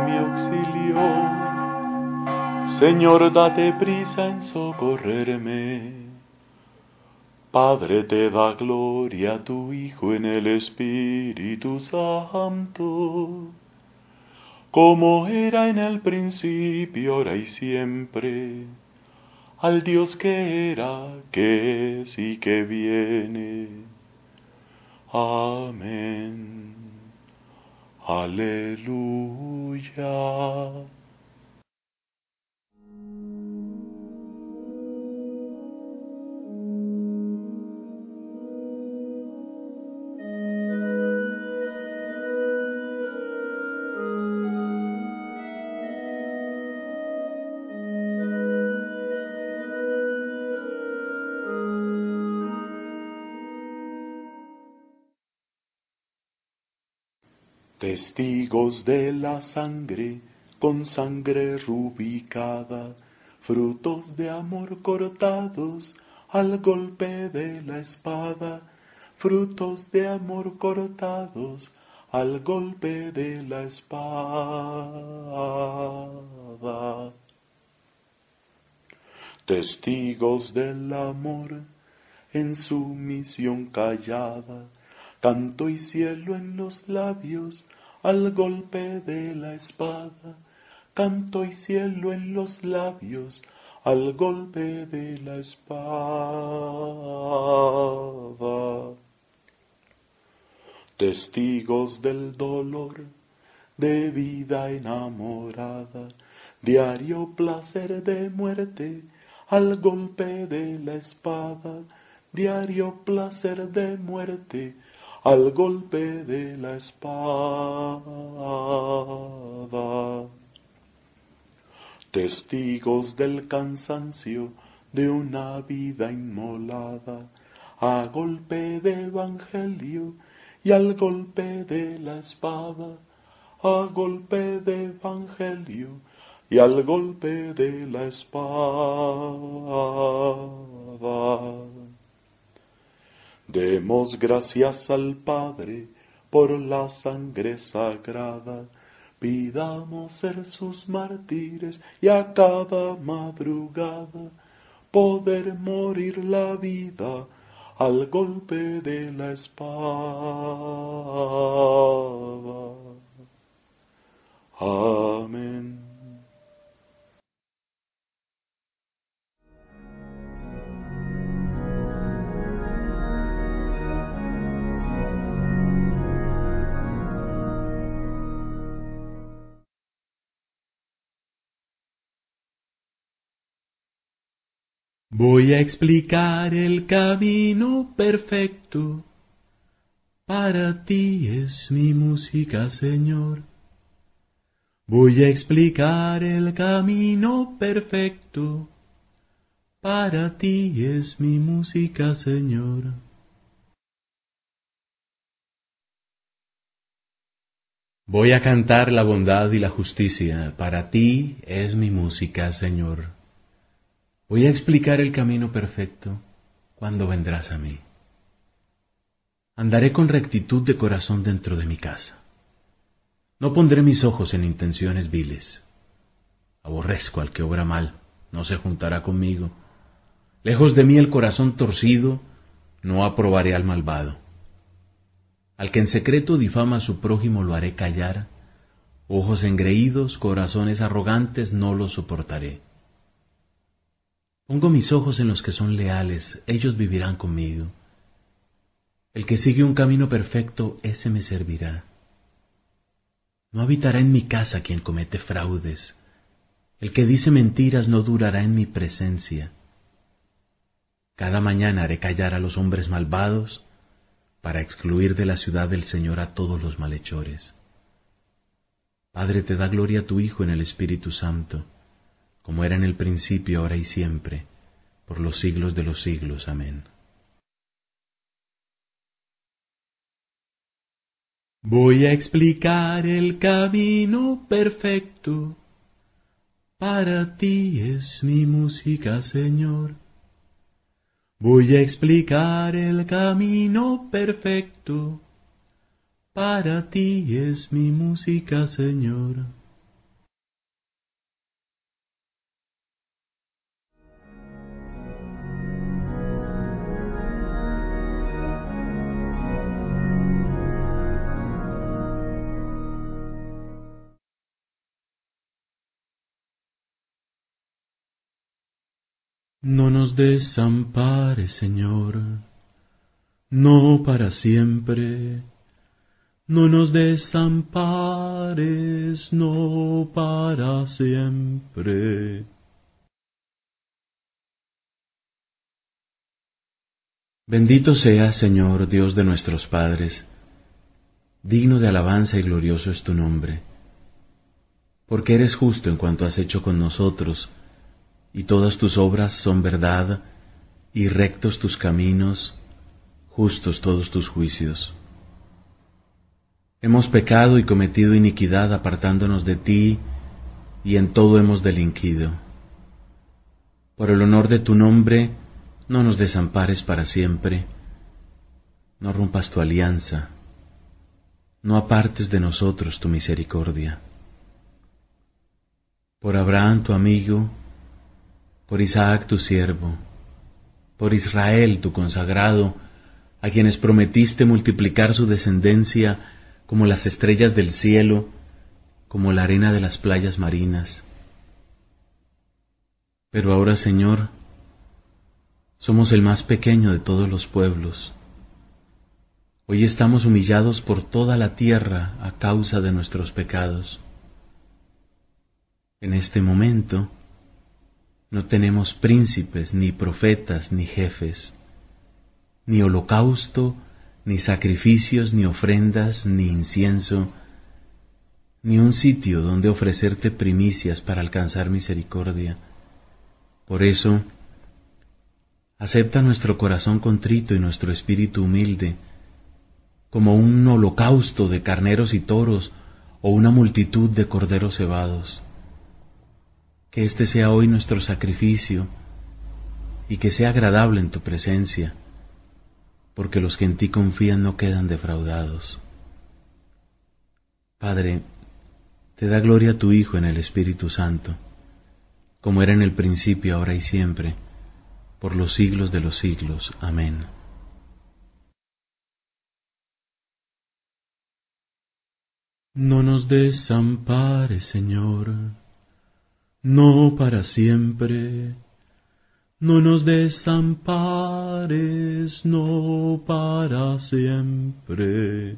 mi auxilio. Señor, date prisa en socorrerme. Padre, te da gloria a tu Hijo en el Espíritu Santo, como era en el principio, ahora y siempre, al Dios que era, que es y que viene. Amén. Aleluya. Testigos de la sangre, con sangre rubricada, frutos de amor cortados al golpe de la espada, frutos de amor cortados al golpe de la espada. Testigos del amor en su misión callada, canto y cielo en los labios al golpe de la espada, canto y cielo en los labios al golpe de la espada. Testigos del dolor de vida enamorada, diario placer de muerte al golpe de la espada, diario placer de muerte al golpe de la espada. Testigos del cansancio de una vida inmolada, a golpe de evangelio y al golpe de la espada, a golpe de evangelio y al golpe de la espada. Demos gracias al Padre por la sangre sagrada, pidamos ser sus mártires y a cada madrugada poder morir la vida al golpe de la espada. Amén. Voy a explicar el camino perfecto. Para ti es mi música, Señor. Voy a explicar el camino perfecto. Para ti es mi música, Señor. Voy a cantar la bondad y la justicia. Para ti es mi música, Señor. Voy a explicar el camino perfecto cuando vendrás a mí. Andaré con rectitud de corazón dentro de mi casa. No pondré mis ojos en intenciones viles. Aborrezco al que obra mal, no se juntará conmigo. Lejos de mí el corazón torcido, no aprobaré al malvado. Al que en secreto difama a su prójimo lo haré callar. Ojos engreídos, corazones arrogantes, no los soportaré. Pongo mis ojos en los que son leales, ellos vivirán conmigo. El que sigue un camino perfecto, ese me servirá. No habitará en mi casa quien comete fraudes. El que dice mentiras no durará en mi presencia. Cada mañana haré callar a los hombres malvados, para excluir de la ciudad del Señor a todos los malhechores. Padre, te da gloria a tu Hijo en el Espíritu Santo, como era en el principio, ahora y siempre, por los siglos de los siglos. Amén. Voy a explicar el camino perfecto. Para ti es mi música, Señor. Voy a explicar el camino perfecto. Para ti es mi música, Señor. No nos desampares, Señor, no para siempre. No nos desampares, no para siempre. Bendito seas, Señor, Dios de nuestros padres, digno de alabanza y glorioso es tu nombre, porque eres justo en cuanto has hecho con nosotros, y todas tus obras son verdad, y rectos tus caminos, justos todos tus juicios. Hemos pecado y cometido iniquidad apartándonos de ti, y en todo hemos delinquido. Por el honor de tu nombre, no nos desampares para siempre, no rompas tu alianza, no apartes de nosotros tu misericordia. Por Abraham tu amigo, por Isaac tu siervo, por Israel tu consagrado, a quienes prometiste multiplicar su descendencia como las estrellas del cielo, como la arena de las playas marinas. Pero ahora, Señor, somos el más pequeño de todos los pueblos. Hoy estamos humillados por toda la tierra a causa de nuestros pecados. En este momento no tenemos príncipes, ni profetas, ni jefes, ni holocausto, ni sacrificios, ni ofrendas, ni incienso, ni un sitio donde ofrecerte primicias para alcanzar misericordia. Por eso, acepta nuestro corazón contrito y nuestro espíritu humilde, como un holocausto de carneros y toros o una multitud de corderos cebados. Que este sea hoy nuestro sacrificio y que sea agradable en tu presencia, porque los que en ti confían no quedan defraudados. Padre, te da gloria a tu Hijo en el Espíritu Santo, como era en el principio, ahora y siempre, por los siglos de los siglos. Amén. No nos desampares, Señor, no para siempre. No nos desampares, no para siempre.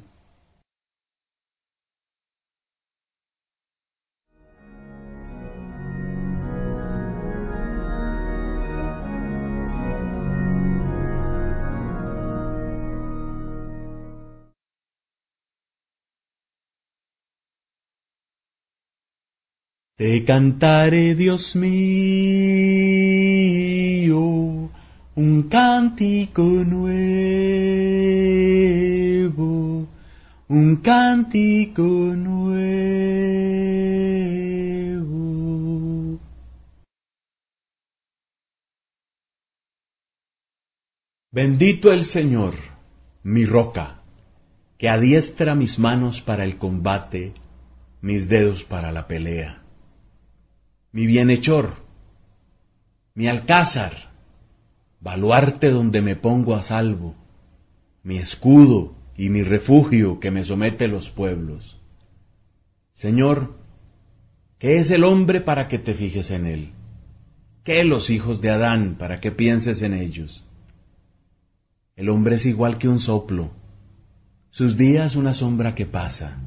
Te cantaré, Dios mío, un cántico nuevo, un cántico nuevo. Bendito el Señor, mi roca, que adiestra mis manos para el combate, mis dedos para la pelea. Mi bienhechor, mi alcázar, baluarte donde me pongo a salvo, mi escudo y mi refugio que me somete los pueblos. Señor, ¿qué es el hombre para que te fijes en él? ¿Qué los hijos de Adán para que pienses en ellos? El hombre es igual que un soplo, sus días una sombra que pasa.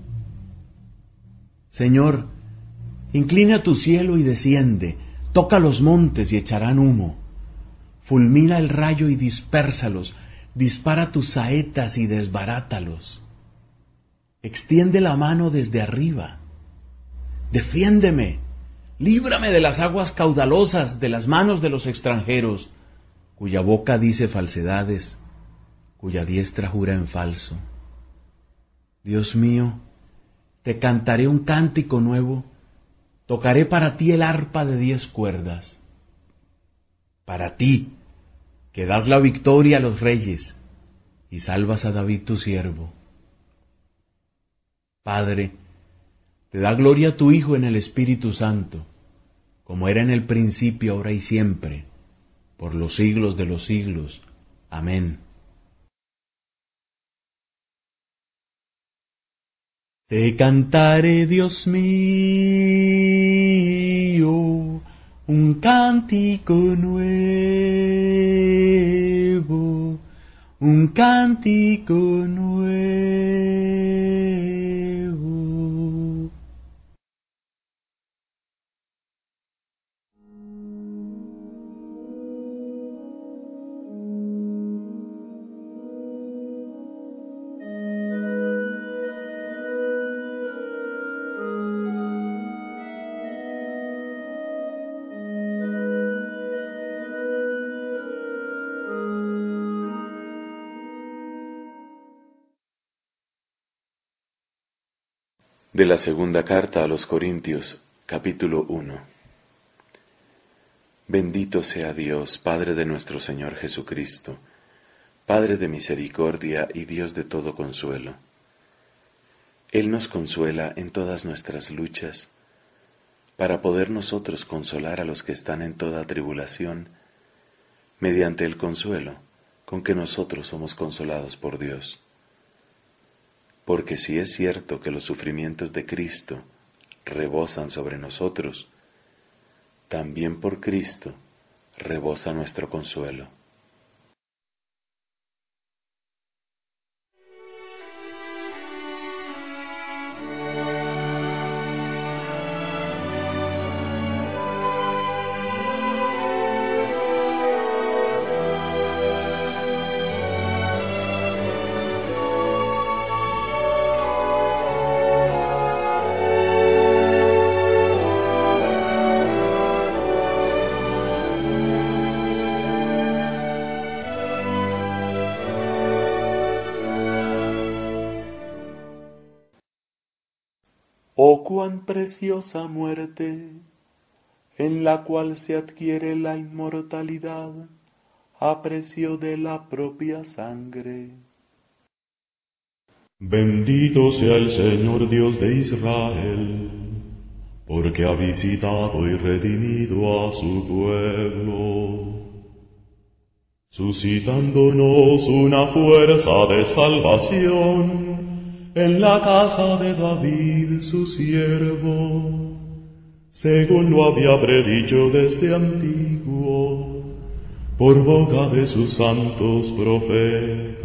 Señor, inclina tu cielo y desciende, toca los montes y echarán humo. Fulmina el rayo y dispérsalos, dispara tus saetas y desbarátalos. Extiende la mano desde arriba. Defiéndeme, líbrame de las aguas caudalosas, de las manos de los extranjeros, cuya boca dice falsedades, cuya diestra jura en falso. Dios mío, te cantaré un cántico nuevo, tocaré para ti el arpa de 10 cuerdas. Para ti, que das la victoria a los reyes y salvas a David tu siervo. Padre, te da gloria a tu Hijo en el Espíritu Santo, como era en el principio, ahora y siempre, por los siglos de los siglos. Amén. Te cantaré, Dios mío, un cántico nuevo, un cántico nuevo. De la segunda carta a los Corintios, capítulo 1. Bendito sea Dios, Padre de nuestro Señor Jesucristo, Padre de misericordia y Dios de todo consuelo. Él nos consuela en todas nuestras luchas, para poder nosotros consolar a los que están en toda tribulación, mediante el consuelo con que nosotros somos consolados por Dios. Porque si es cierto que los sufrimientos de Cristo rebosan sobre nosotros, también por Cristo rebosa nuestro consuelo. Oh, cuán preciosa muerte, en la cual se adquiere la inmortalidad a precio de la propia sangre. Bendito sea el Señor Dios de Israel, porque ha visitado y redimido a su pueblo, suscitándonos una fuerza de salvación en la casa de David su siervo, según lo había predicho desde antiguo, por boca de sus santos profetas.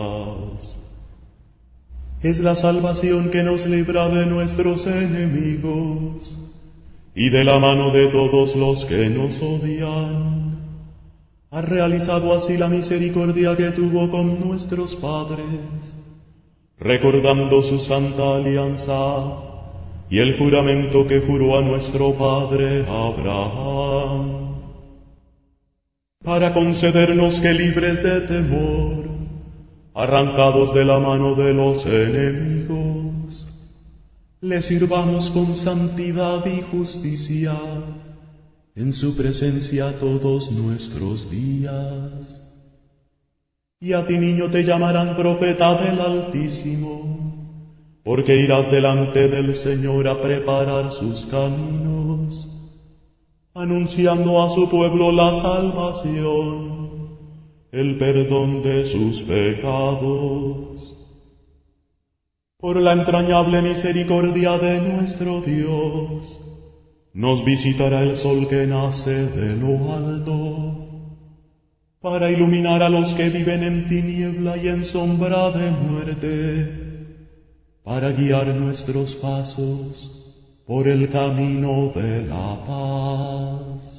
Es la salvación que nos libra de nuestros enemigos y de la mano de todos los que nos odian. Ha realizado así la misericordia que tuvo con nuestros padres, recordando su santa alianza y el juramento que juró a nuestro padre Abraham, para concedernos que libres de temor, arrancados de la mano de los enemigos, le sirvamos con santidad y justicia en su presencia todos nuestros días. Y a ti, niño, te llamarán profeta del Altísimo, porque irás delante del Señor a preparar sus caminos, anunciando a su pueblo la salvación, el perdón de sus pecados. Por la entrañable misericordia de nuestro Dios, nos visitará el sol que nace de lo alto, para iluminar a los que viven en tiniebla y en sombra de muerte, para guiar nuestros pasos por el camino de la paz.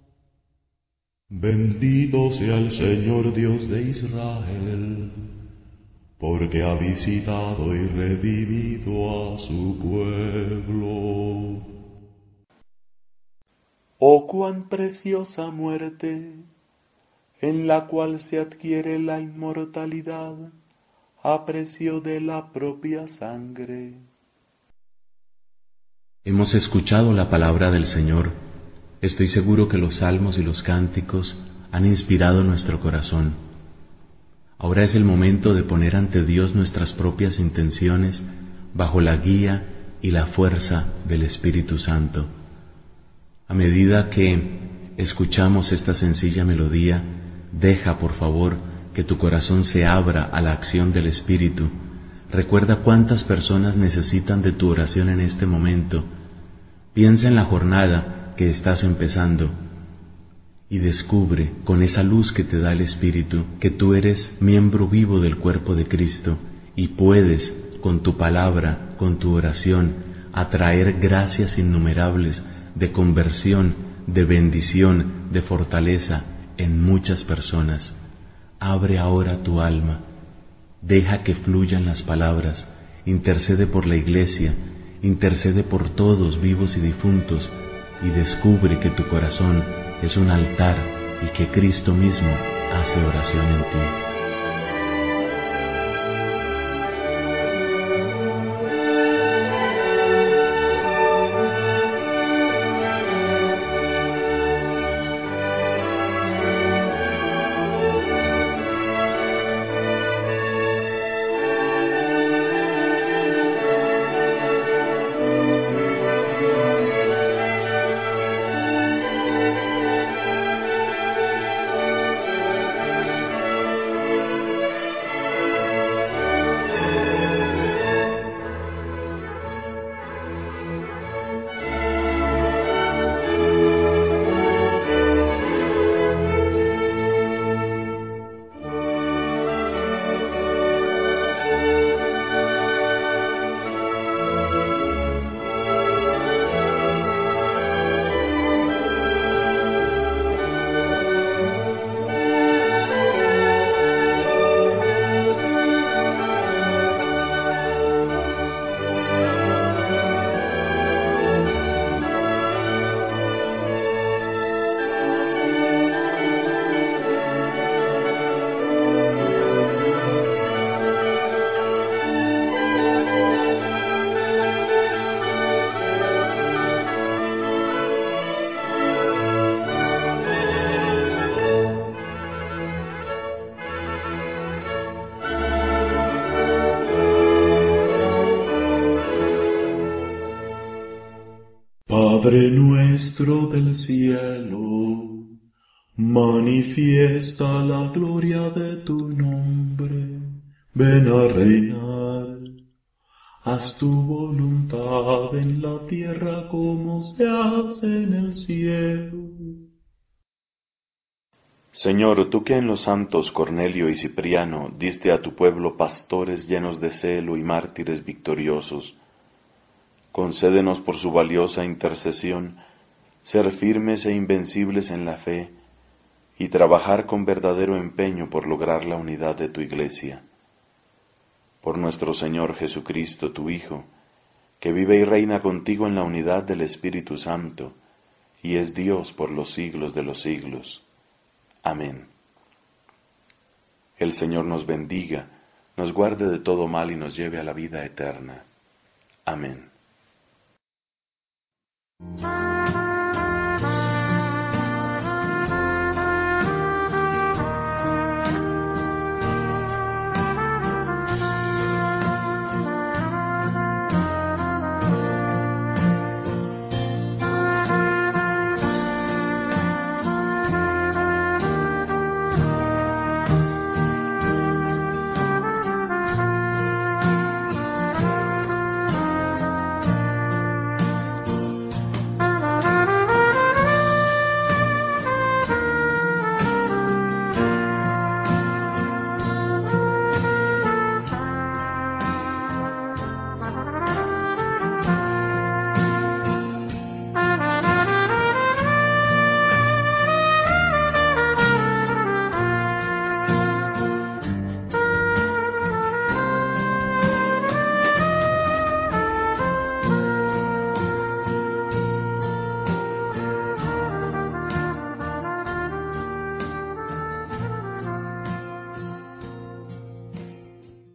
Bendito sea el Señor Dios de Israel, porque ha visitado y redimido a su pueblo. Oh, cuán preciosa muerte, en la cual se adquiere la inmortalidad a precio de la propia sangre. Hemos escuchado la palabra del Señor. Estoy seguro que los salmos y los cánticos han inspirado nuestro corazón. Ahora es el momento de poner ante Dios nuestras propias intenciones bajo la guía y la fuerza del Espíritu Santo. A medida que escuchamos esta sencilla melodía, deja, por favor, que tu corazón se abra a la acción del Espíritu. Recuerda cuántas personas necesitan de tu oración en este momento. Piensa en la jornada que estás empezando y descubre con esa luz que te da el Espíritu que tú eres miembro vivo del cuerpo de Cristo y puedes, con tu palabra, con tu oración, atraer gracias innumerables de conversión, de bendición, de fortaleza en muchas personas. Abre ahora tu alma, deja que fluyan las palabras, intercede por la Iglesia, intercede por todos vivos y difuntos y descubre que tu corazón es un altar y que Cristo mismo hace oración en ti. Padre nuestro del cielo, manifiesta la gloria de tu nombre, ven a reinar, haz tu voluntad en la tierra como se hace en el cielo. Señor, tú que en los santos Cornelio y Cipriano diste a tu pueblo pastores llenos de celo y mártires victoriosos, concédenos por su valiosa intercesión ser firmes e invencibles en la fe y trabajar con verdadero empeño por lograr la unidad de tu Iglesia. Por nuestro Señor Jesucristo, tu Hijo, que vive y reina contigo en la unidad del Espíritu Santo, y es Dios por los siglos de los siglos. Amén. El Señor nos bendiga, nos guarde de todo mal y nos lleve a la vida eterna. Amén.